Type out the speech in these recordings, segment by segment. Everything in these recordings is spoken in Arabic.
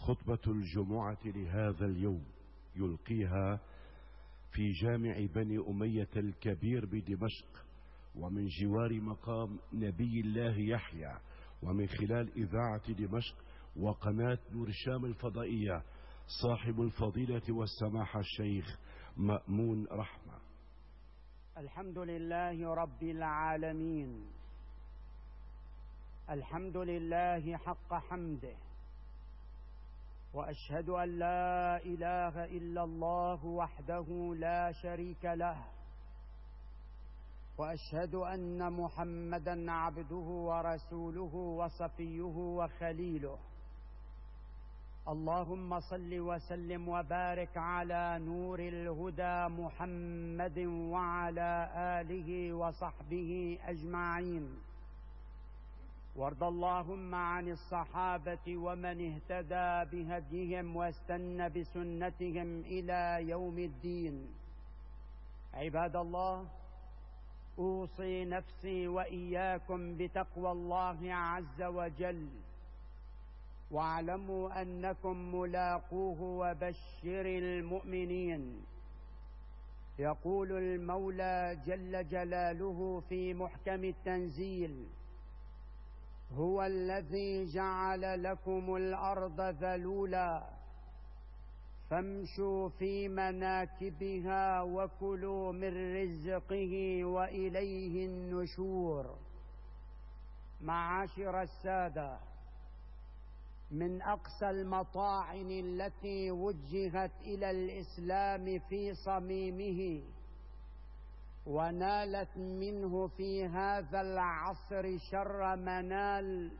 خطبة الجمعة لهذا اليوم يلقيها في جامع بني أمية الكبير بدمشق، ومن جوار مقام نبي الله يحيى، ومن خلال إذاعة دمشق وقناة نور الشام الفضائية، صاحب الفضيلة والسماحة الشيخ مأمون رحمة. الحمد لله رب العالمين، الحمد لله حق حمده، وأشهد أن لا إله إلا الله وحده لا شريك له، وأشهد أن محمدا عبده ورسوله وصفيه وخليله. اللهم صل وسلم وبارك على نور الهدى محمد وعلى آله وصحبه أجمعين، وارض اللهم عن الصحابة ومن اهتدى بهديهم واستنى بسنتهم إلى يوم الدين. عباد الله، أوصي نفسي وإياكم بتقوى الله عز وجل، واعلموا أنكم ملاقوه وبشر المؤمنين. يقول المولى جل جلاله في محكم التنزيل: هو الذي جعل لكم الأرض ذلولا فامشوا في مناكبها وكلوا من رزقه وإليه النشور. معاشر السادة، من أقصى المطاعن التي وجهت إلى الإسلام في صميمه ونالت منه في هذا العصر شر منال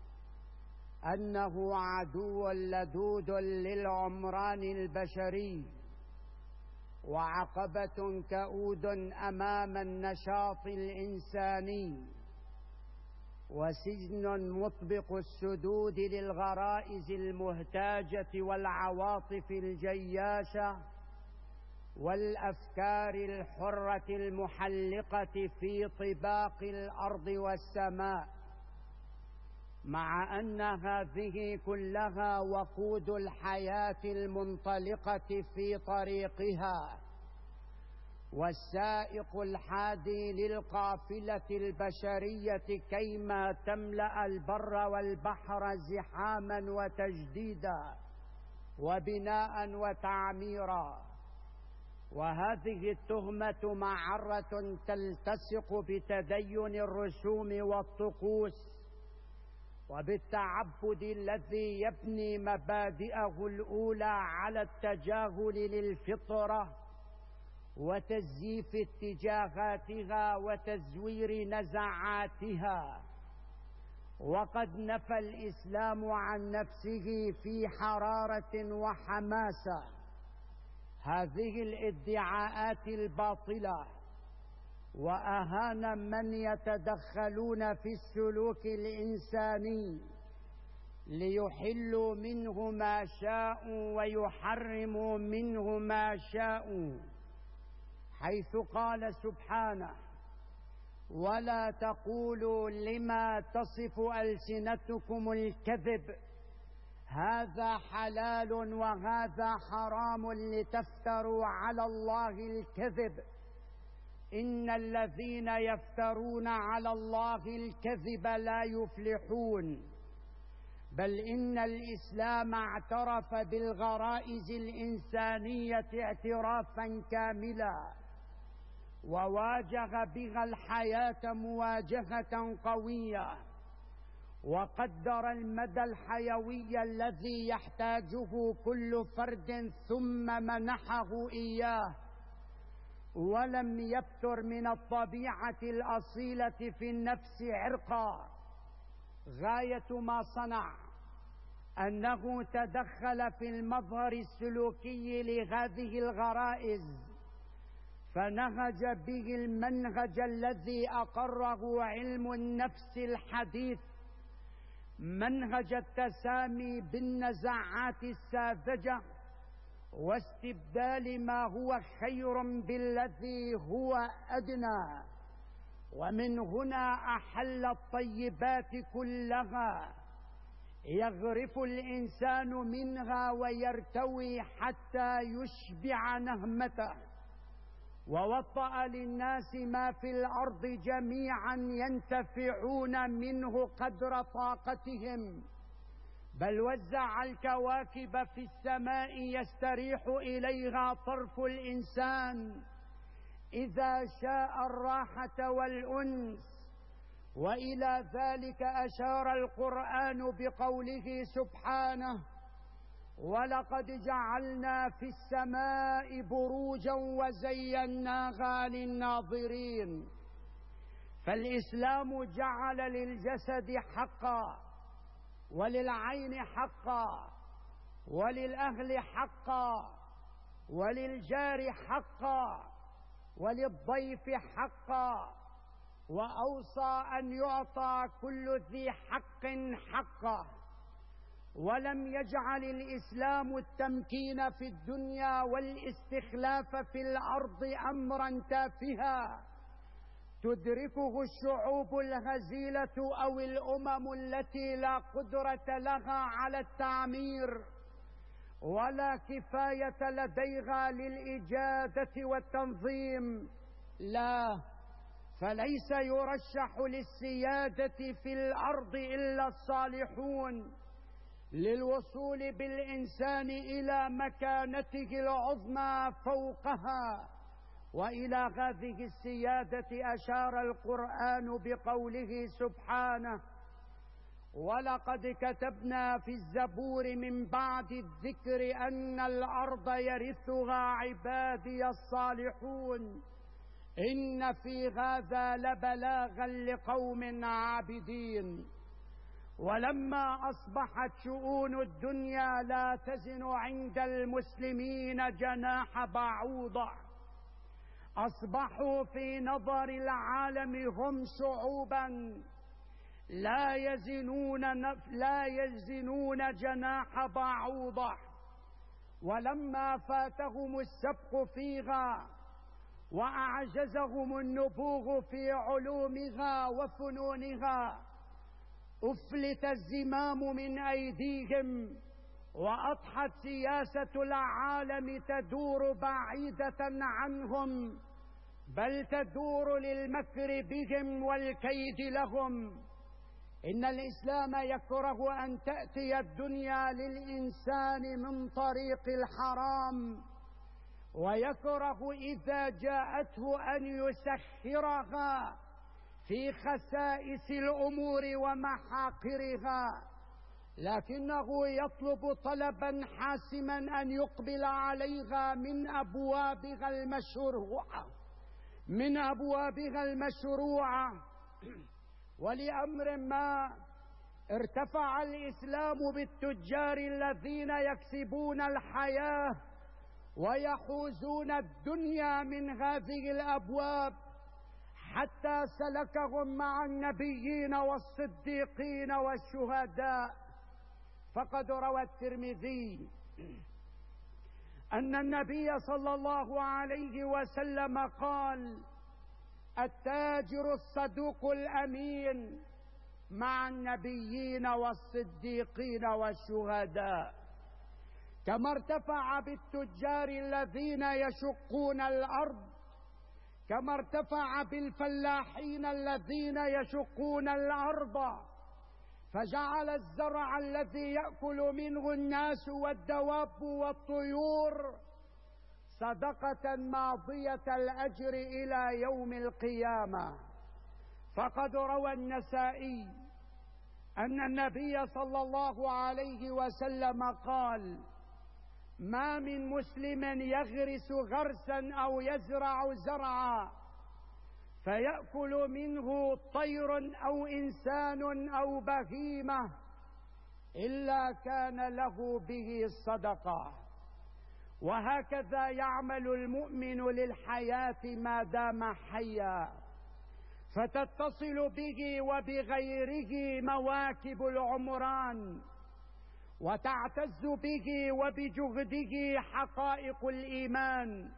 أنه عدو لدود للعمران البشري، وعقبة كؤود أمام النشاط الإنساني، وسجن مطبق السدود للغرائز المهتاجة والعواطف الجياشة والأفكار الحرة المحلقة في طباق الأرض والسماء، مع أن هذه كلها وقود الحياة المنطلقة في طريقها، والسائق الحادي للقافلة البشرية كيما تملأ البر والبحر زحاما وتجديدا وبناء وتعميرا. وهذه التهمة معرة تلتصق بتدين الرسوم والطقوس وبالتعبد الذي يبني مبادئه الأولى على التجاهل للفطرة وتزييف اتجاهاتها وتزوير نزعاتها. وقد نفى الإسلام عن نفسه في حرارة وحماسة هذه الادعاءات الباطلة، وأهان من يتدخلون في السلوك الإنساني ليحلوا منه ما شاءوا ويحرموا منه ما شاءوا، حيث قال سبحانه: ولا تقولوا لما تصف ألسنتكم الكذب هذا حلال وهذا حرام لتفتروا على الله الكذب إن الذين يفترون على الله الكذب لا يفلحون. بل إن الإسلام اعترف بالغرائز الإنسانية اعترافا كاملا، وواجه بها الحياة مواجهة قوية، وقدر المدى الحيوي الذي يحتاجه كل فرد ثم منحه إياه، ولم يبتر من الطبيعة الأصيلة في النفس عرقا. غاية ما صنع أنه تدخل في المظهر السلوكي لهذه الغرائز، فنهج به المنهج الذي أقره علم النفس الحديث، منهج التسامي بالنزاعات الساذجة واستبدال ما هو خير بالذي هو أدنى. ومن هنا أحل الطيبات كلها يغرف الإنسان منها ويرتوي حتى يشبع نهمته، ووطأ للناس ما في الأرض جميعا ينتفعون منه قدر طاقتهم، بل وزع الكواكب في السماء يستريح إليها طرف الإنسان إذا شاء الراحة والأنس. وإلى ذلك أشار القرآن بقوله سبحانه: ولقد جعلنا في السماء بروجا وزيناها للناظرين. فالإسلام جعل للجسد حقا، وللعين حقا، وللأهل حقا، وللجار حقا، وللضيف حقا، وأوصى أن يعطى كل ذي حق حقه. ولم يجعل الإسلام التمكين في الدنيا والاستخلاف في الأرض أمرا تافها تدركه الشعوب الهزيلة أو الأمم التي لا قدرة لها على التعمير ولا كفاية لديها للإجادة والتنظيم. لا، فليس يرشح للسيادة في الأرض إلا الصالحون للوصول بالإنسان إلى مكانته العظمى فوقها. وإلى هذه السيادة أشار القرآن بقوله سبحانه: ولقد كتبنا في الزبور من بعد الذكر أن الأرض يرثها عبادي الصالحون إن في هذا لبلاغا لقوم عابدين. ولما أصبحت شؤون الدنيا لا تزن عند المسلمين جناح بعوضة، أصبحوا في نظر العالم هم شعوبا لا يزنون جناح بعوضة. ولما فاتهم السبق فيها وأعجزهم النبوغ في علومها وفنونها أفلت الزمام من أيديهم، وأضحت سياسة العالم تدور بعيدة عنهم، بل تدور للمكر بهم والكيد لهم. إن الإسلام يكره أن تأتي الدنيا للإنسان من طريق الحرام، ويكره إذا جاءته أن يسخرها في خسائس الأمور ومحاقرها، لكنه يطلب طلبا حاسما أن يقبل عليها من أبوابها المشروعة. ولأمر ما ارتفع الإسلام بالتجار الذين يكسبون الحياة ويحوزون الدنيا من هذه الأبواب، حتى سلكهم مع النبيين والصديقين والشهداء. فقد روى الترمذي أن النبي صلى الله عليه وسلم قال: التاجر الصدوق الأمين مع النبيين والصديقين والشهداء. كما ارتفع بالتجار الذين يشقون الأرض، كما ارتفع بالفلاحين الذين يشقون الأرض، فجعل الزرع الذي يأكل منه الناس والدواب والطيور صدقة ماضية الأجر إلى يوم القيامة. فقد روى النسائي أن النبي صلى الله عليه وسلم قال: ما من مسلم يغرس غرسا أو يزرع زرعا فيأكل منه طير أو إنسان أو بهيمة إلا كان له به صدقة. وهكذا يعمل المؤمن للحياة ما دام حيا، فتتصل به وبغيره مواكب العمران، وتعتز به وبجهده حقائق الإيمان.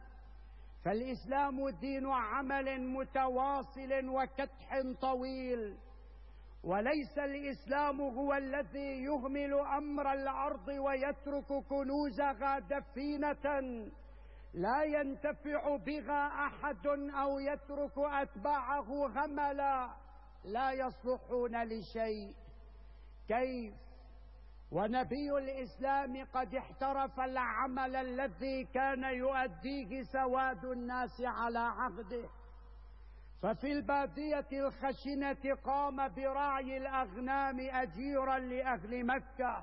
فالإسلام دين عمل متواصل وكدح طويل، وليس الإسلام هو الذي يهمل أمر الأرض ويترك كنوزها دفينة لا ينتفع بها أحد أو يترك أتباعه هملا لا يصلحون لشيء. كيف ونبي الإسلام قد احترف العمل الذي كان يؤديه سواد الناس على عهده؟ ففي البادية الخشنة قام برعي الأغنام أجيرا لأهل مكة،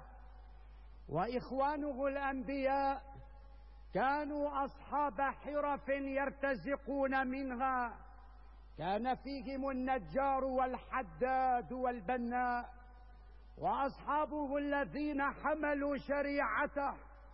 وإخوانه الأنبياء كانوا أصحاب حرف يرتزقون منها، كان فيهم النجار والحداد والبناء، وأصحابه الذين حملوا شريعته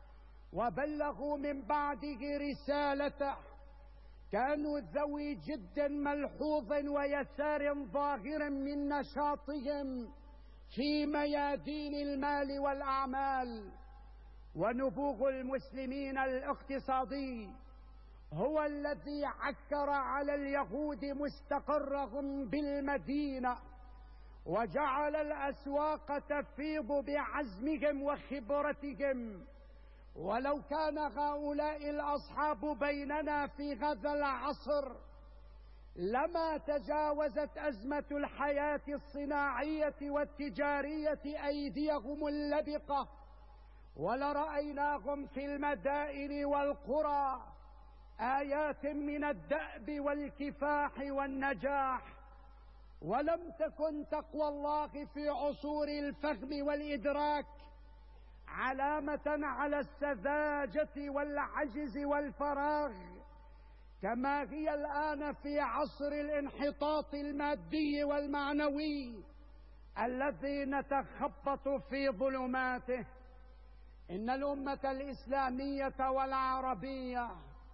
وبلغوا من بعده رسالته كانوا ذوي جد ملحوظ ويسار ظاهر من نشاطهم في ميادين المال والأعمال. ونبوغ المسلمين الاقتصادي هو الذي عكر على اليهود مستقرهم بالمدينة، وجعل الأسواق تفيض بعزمهم وخبرتهم. ولو كان هؤلاء الأصحاب بيننا في هذا العصر لما تجاوزت أزمة الحياة الصناعية والتجارية أيديهم اللبقة، ولرأيناهم في المدائن والقرى آيات من الدأب والكفاح والنجاح. ولم تكن تقوى الله في عصور الفهم والإدراك علامة على السذاجة والعجز والفراغ كما هي الآن في عصر الانحطاط المادي والمعنوي الذي نتخبط في ظلماته. إن الأمة الإسلامية والعربية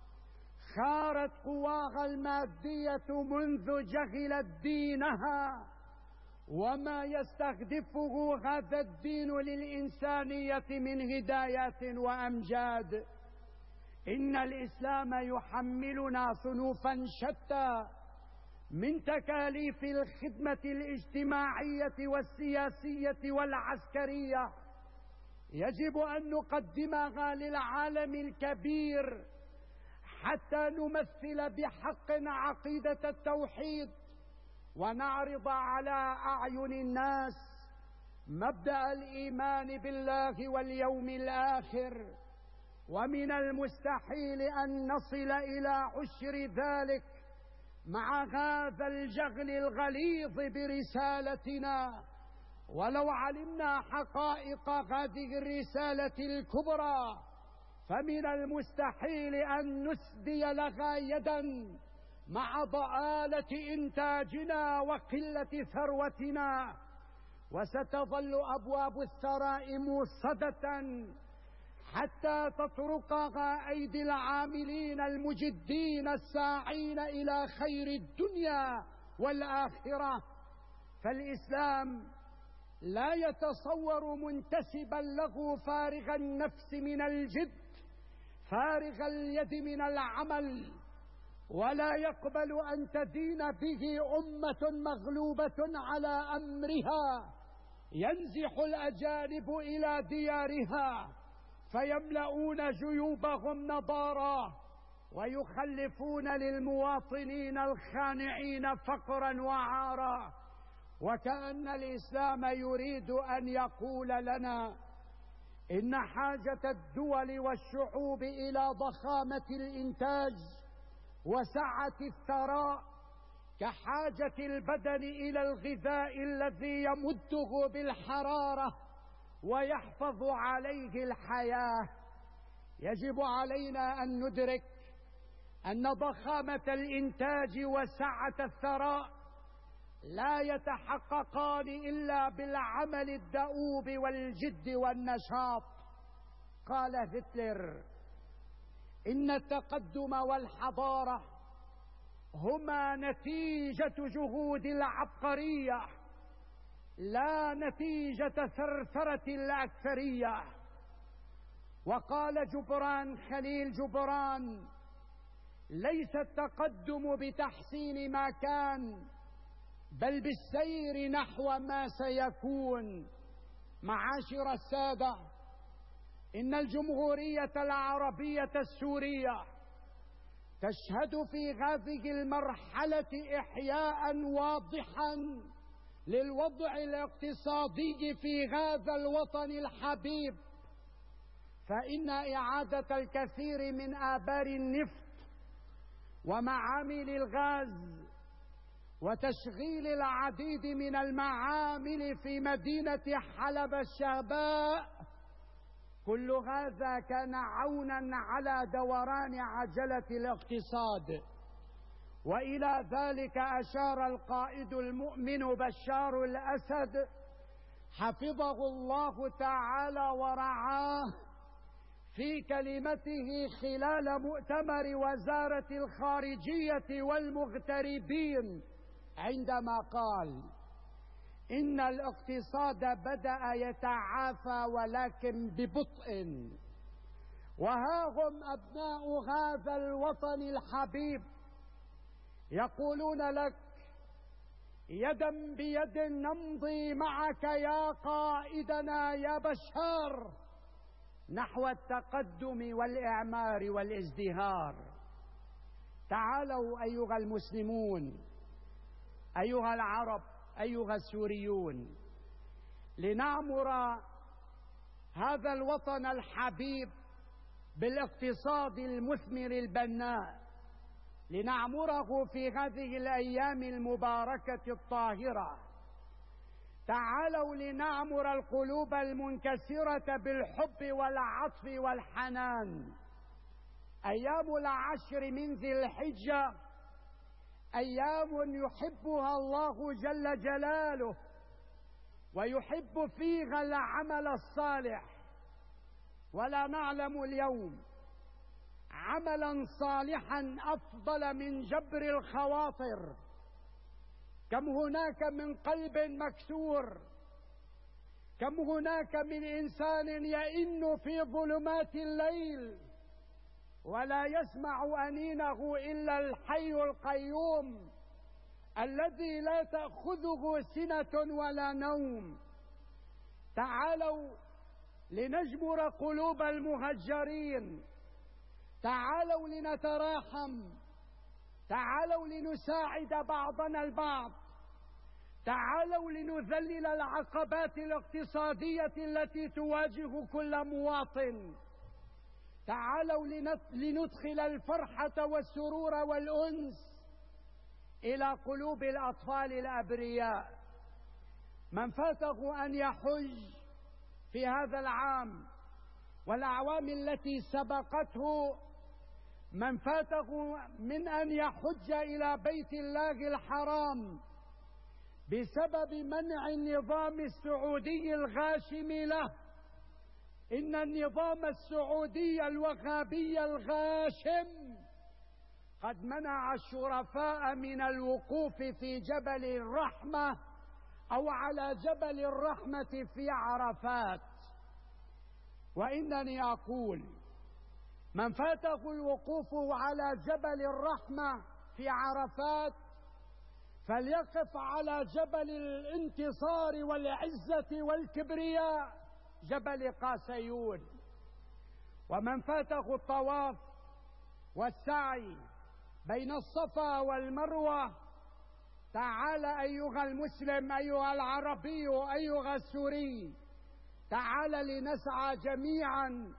خارت قواها المادية منذ جهلت دينها وما يستهدفه هذا الدين للإنسانية من هدايات وأمجاد. إن الإسلام يحملنا صنوفا شتى من تكاليف الخدمة الاجتماعية والسياسية والعسكرية، يجب أن نقدمها للعالم الكبير حتى نمثل بحق عقيدة التوحيد، ونعرض على أعين الناس مبدأ الإيمان بالله واليوم الآخر. ومن المستحيل أن نصل إلى عشر ذلك مع هذا الجهل الغليظ برسالتنا. ولو علمنا حقائق هذه الرسالة الكبرى فمن المستحيل أن نسدي لها يدا مع ضآلة إنتاجنا وقلة ثروتنا، وستظل أبواب الثراء موصدة حتى تطرقها أيدي العاملين المجدين الساعين إلى خير الدنيا والآخرة. فالإسلام لا يتصور منتسبا له فارغ النفس من الجد، فارغ اليد من العمل، ولا يقبل أن تدين به أمة مغلوبة على أمرها ينزح الأجانب إلى ديارها فيملؤون جيوبهم نضارا ويخلفون للمواطنين الخانعين فقرا وعارا. وكأن الإسلام يريد أن يقول لنا إن حاجة الدول والشعوب إلى ضخامة الإنتاج وسعة الثراء كحاجة البدن إلى الغذاء الذي يمده بالحرارة ويحفظ عليه الحياة. يجب علينا أن ندرك أن ضخامة الإنتاج وسعة الثراء لا يتحققان إلا بالعمل الدؤوب والجد والنشاط. قال هتلر إن التقدم والحضارة هما نتيجة جهود العبقرية لا نتيجة ثرثرة الأكثرية. وقال جبران خليل ليس التقدم بتحسين ما كان، بل بالسير نحو ما سيكون. معاشر السادة، إن الجمهورية العربية السورية تشهد في هذه المرحلة إحياء واضحا للوضع الاقتصادي في هذا الوطن الحبيب، فإن إعادة الكثير من آبار النفط ومعامل الغاز وتشغيل العديد من المعامل في مدينة حلب الشهباء، كل هذا كان عونا على دوران عجلة الاقتصاد. وإلى ذلك أشار القائد المؤمن بشار الأسد حفظه الله تعالى ورعاه في كلمته خلال مؤتمر وزارة الخارجية والمغتربين، عندما قال: إن الاقتصاد بدأ يتعافى ولكن ببطء، وها هم أبناء هذا الوطن الحبيب يقولون لك: يدا بيد نمضي معك يا قائدنا يا بشار نحو التقدم والإعمار والازدهار. تعالوا أيها المسلمون، أيها العرب، أيها السوريون، لنعمر هذا الوطن الحبيب بالاقتصاد المثمر البناء، لنعمره في هذه الأيام المباركة الطاهرة. تعالوا لنعمر القلوب المنكسرة بالحب والعطف والحنان. أيام العشر من ذي الحجة أيام يحبها الله جل جلاله، ويحب فيها العمل الصالح، ولا نعلم اليوم عملا صالحا أفضل من جبر الخواطر. كم هناك من قلب مكسور، كم هناك من إنسان يئن في ظلمات الليل ولا يسمع أنينه إلا الحي القيوم الذي لا تأخذه سنة ولا نوم. تعالوا لنجبر قلوب المهجرين، تعالوا لنتراحم، تعالوا لنساعد بعضنا البعض، تعالوا لنذلل العقبات الاقتصادية التي تواجه كل مواطن، تعالوا لندخل الفرحة والسرور والأنس إلى قلوب الأطفال الأبرياء. من فاته أن يحج في هذا العام والأعوام التي سبقته، من فاته من أن يحج إلى بيت الله الحرام بسبب منع النظام السعودي الغاشم له، إن النظام السعودي الوهابي الغاشم قد منع الشرفاء من الوقوف في جبل الرحمة أو على جبل الرحمة في عرفات. وإنني أقول: من فاته الوقوف على جبل الرحمة في عرفات فليقف على جبل الانتصار والعزة والكبرياء، جبل قاسيون. ومن فاته الطواف والسعي بين الصفا والمروة، تعال أيها المسلم، أيها العربي، أيها السوري، تعال لنسعى جميعا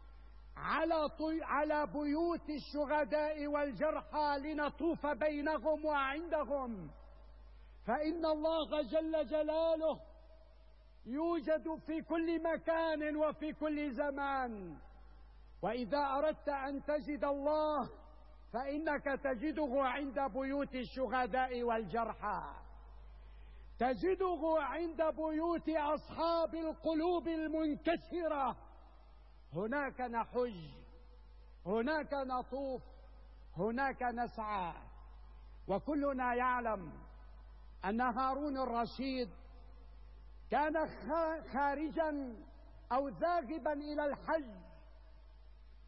على بيوت الشهداء والجرحى لنطوف بينهم وعندهم، فإن الله جل جلاله يوجد في كل مكان وفي كل زمان. وإذا أردت أن تجد الله فإنك تجده عند بيوت الشهداء والجرحى، تجده عند بيوت أصحاب القلوب المنكسرة. هناك نحج، هناك نطوف، هناك نسعى. وكلنا يعلم أن هارون الرشيد كان خارجا أو ذاهبا إلى الحج،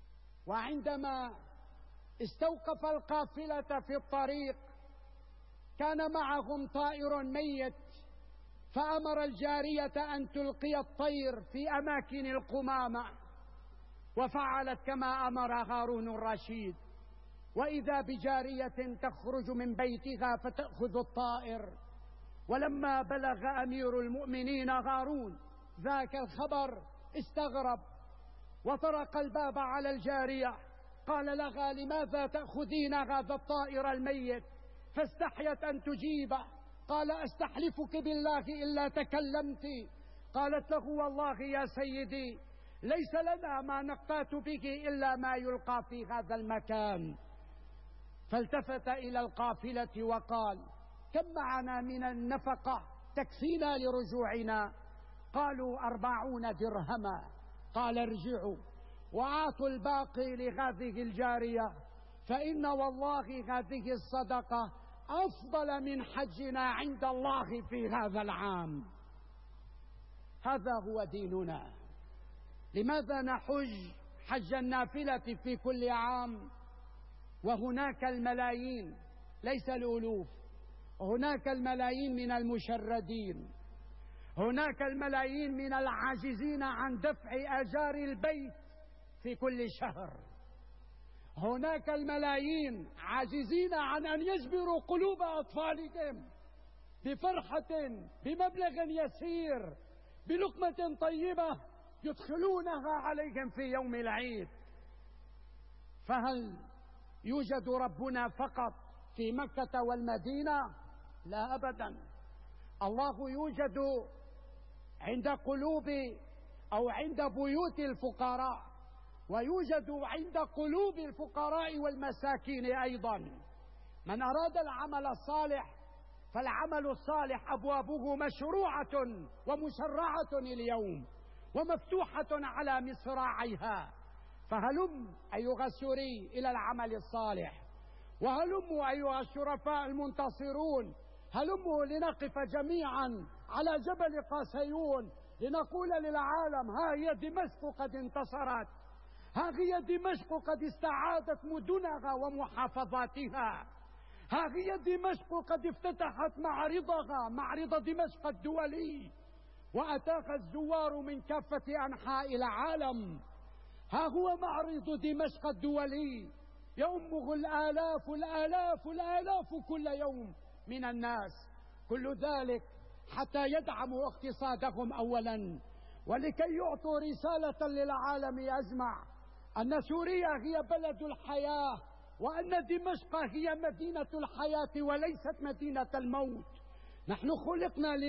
وعندما استوقف القافلة في الطريق كان معهم طائر ميت، فأمر الجارية أن تلقي الطير في أماكن القمامة، وفعلت كما أمر هارون الرشيد. وإذا بجارية تخرج من بيتها فتأخذ الطائر. ولما بلغ أمير المؤمنين هارون ذاك الخبر استغرب وطرق الباب على الجارية، قال لها: لماذا تأخذين هذا الطائر الميت؟ فاستحيت أن تجيبه. قال: أستحلفك بالله إلا تكلمت. قالت له: والله يا سيدي ليس لنا ما نقتات به إلا ما يلقى في هذا المكان. فالتفت إلى القافلة وقال: كم معنا من النفقة تكفينا لرجوعنا؟ قالوا: 40 درهما. قال: ارجعوا وأعطوا الباقي لهذه الجارية، فإن والله هذه الصدقة أفضل من حجنا عند الله في هذا العام. هذا هو ديننا. لماذا نحج حج النافلة في كل عام وهناك الملايين، ليس الألوف، هناك الملايين من المشردين، هناك الملايين من العاجزين عن دفع أجار البيت في كل شهر، هناك الملايين عاجزين عن أن يجبروا قلوب أطفالهم بفرحة بمبلغ يسير، بلقمة طيبة يدخلونها عليهم في يوم العيد. فهل يوجد ربنا فقط في مكة والمدينة؟ لا أبدا. الله يوجد عند قلوب أو عند بيوت الفقراء، ويوجد عند قلوب الفقراء والمساكين أيضا. من أراد العمل الصالح فالعمل الصالح أبوابه مشروعة ومشرعة اليوم ومفتوحة على مصراعيها. فهلم أيها السوري إلى العمل الصالح، وهلموا أيها الشرفاء المنتصرون، هلموا لنقف جميعا على جبل قاسيون لنقول للعالم: ها هي دمشق قد انتصرت، ها هي دمشق قد استعادت مدنها ومحافظاتها، ها هي دمشق قد افتتحت معرضها، معرض دمشق الدولي، وأتاها الزوار من كافة أنحاء العالم. ها هو معرض دمشق الدولي يؤمه الآلاف الآلاف الآلاف كل يوم من الناس، كل ذلك حتى يدعموا اقتصادهم أولا، ولكي يعطوا رسالة للعالم أجمع أن سوريا هي بلد الحياة، وأن دمشق هي مدينة الحياة وليست مدينة الموت. نحن خلقنا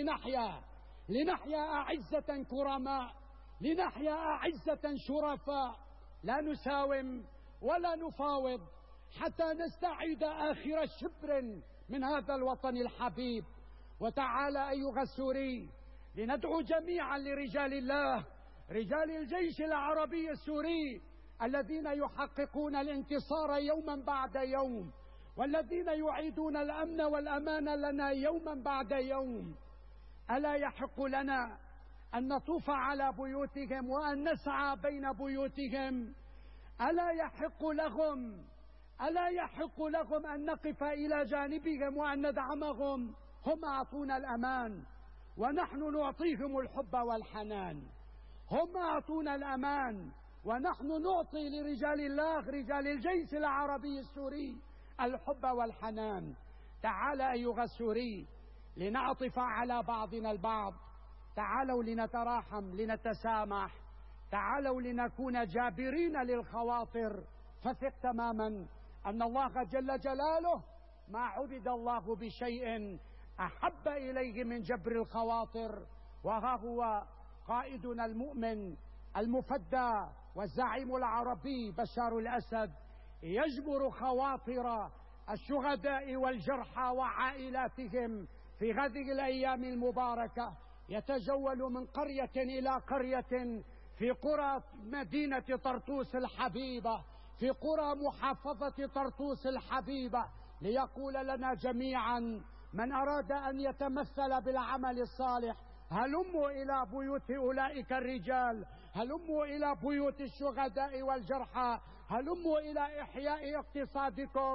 لنحيا أعزة كرماء، لنحيا أعزة شرفاء، لا نساوم ولا نفاوض حتى نستعيد آخر شبر من هذا الوطن الحبيب. وتعالى أيها السوري لندعو جميعا لرجال الله، رجال الجيش العربي السوري الذين يحققون الانتصار يوما بعد يوم، والذين يعيدون الأمن والأمان لنا يوما بعد يوم. ألا يحق لنا أن نطوف على بيوتهم وأن نسعى بين بيوتهم؟ ألا يحق لهم أن نقف إلى جانبهم وأن ندعمهم؟ هم أعطونا الأمان ونحن نعطيهم الحب والحنان. هم أعطونا الأمان ونحن نعطي لرجال الله، رجال الجيش العربي السوري، الحب والحنان. تعال أيها السوري لنعطف على بعضنا البعض، تعالوا لنتراحم، لنتسامح، تعالوا لنكون جابرين للخواطر. فثق تماما أن الله جل جلاله ما عبد الله بشيء أحب إليه من جبر الخواطر. وها هو قائدنا المؤمن المفدى والزعيم العربي بشار الأسد يجبر خواطر الشهداء والجرحى وعائلاتهم في هذه الأيام المباركة، يتجول من قرية إلى قرية في قرى مدينة طرطوس الحبيبة، في قرى محافظة طرطوس الحبيبة، ليقول لنا جميعا: من أراد أن يتمثل بالعمل الصالح هلموا إلى بيوت أولئك الرجال، هلموا إلى بيوت الشهداء والجرحى، هلموا إلى إحياء اقتصادكم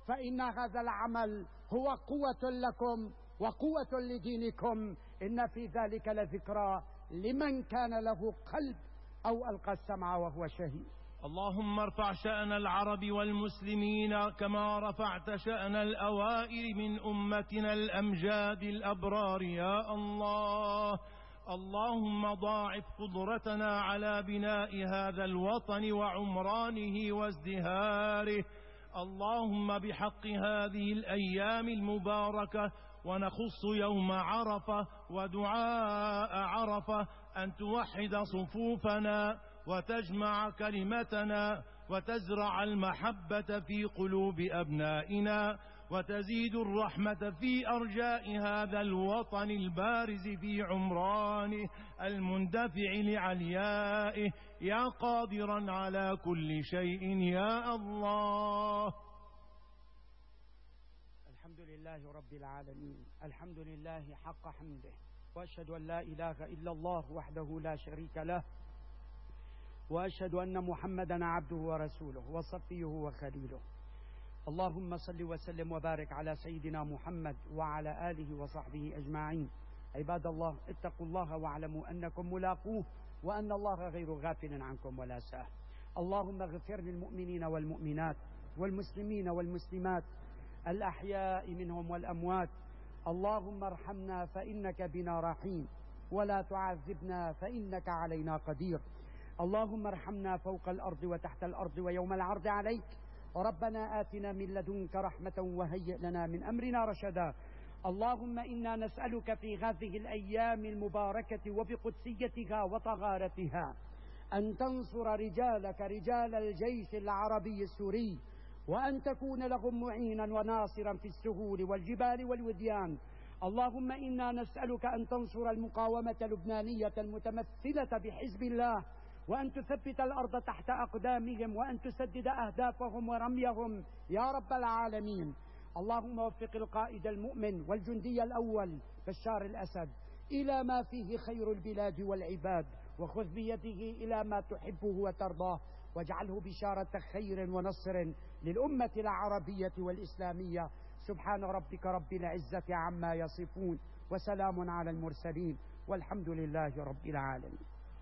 فإن هذا العمل هو قوة لكم وقوة لدينكم. إن في ذلك لذكرى لمن كان له قلب أو ألقى السمع وهو شهيد. اللهم ارفع شأن العرب والمسلمين كما رفعت شأن الأوائل من أمتنا الأمجاد الأبرار يا الله. اللهم ضاعف قدرتنا على بناء هذا الوطن وعمرانه وازدهاره. اللهم بحق هذه الأيام المباركة ونخص يوم عرفة ودعاء عرفة أن توحد صفوفنا وتجمع كلمتنا وتزرع المحبة في قلوب أبنائنا وتزيد الرحمة في أرجاء هذا الوطن البارز في عمرانه المندفع لعليائه يا قادرا على كل شيء يا الله. الحمد لله رب العالمين، الحمد لله حق حمده، وأشهد أن لا إله إلا الله وحده لا شريك له، وأشهد أن محمدا عبده ورسوله وصفيه وخليله. اللهم صل وسلم وبارك على سيدنا محمد وعلى آله وصحبه أجمعين. عباد الله، اتقوا الله واعلموا أنكم ملاقوه وأن الله غير غافل عنكم ولا ساه. اللهم اغفر للمؤمنين والمؤمنات والمسلمين والمسلمات الأحياء منهم والأموات. اللهم ارحمنا فإنك بنا رحيم، ولا تعذبنا فإنك علينا قدير. اللهم ارحمنا فوق الأرض وتحت الأرض ويوم العرض عليك. ربنا آتنا من لدنك رحمة وهيئ لنا من أمرنا رشدا. اللهم إنا نسألك في هذه الأيام المباركة وبقدسيتها وطهارتها أن تنصر رجالك رجال الجيش العربي السوري، وأن تكون لهم معينا وناصرا في السهول والجبال والوديان. اللهم إنا نسألك أن تنصر المقاومة اللبنانية المتمثلة بحزب الله، وأن تثبت الأرض تحت أقدامهم، وأن تسدد أهدافهم ورميهم يا رب العالمين. اللهم وفق القائد المؤمن والجندي الأول بشار الأسد إلى ما فيه خير البلاد والعباد، وخذ بيده إلى ما تحبه وترضاه، واجعله بشارة خير ونصر للأمة العربية والإسلامية. سبحان ربك رب العزة عما يصفون، وسلام على المرسلين، والحمد لله رب العالمين.